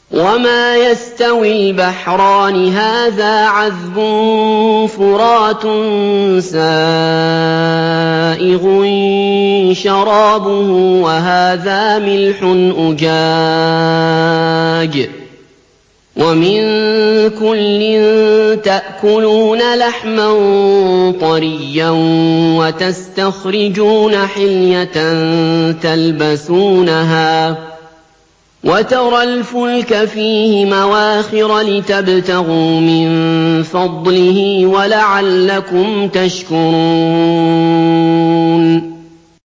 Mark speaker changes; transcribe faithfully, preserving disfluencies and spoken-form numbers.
Speaker 1: وَمَا يَسْتَوِي الْبَحْرَانِ هَٰذَا عَذْبٌ فُرَاتٌ سَائِغٌ شَرَابُهُ وَهَٰذَا مِلْحٌ أُجَاجٌ ۖ وَمِن كُلٍّ تَأْكُلُونَ لَحْمًا طَرِيًّا وَتَسْتَخْرِجُونَ حِلْيَةً تَلْبَسُونَهَا ۖ وَتَرَى الْفُلْكَ فِيهِ مَوَاخِرَ لِتَبْتَغُوا مِن فَضْلِهِ وَلَعَلَّكُمْ تَشْكُرُونَ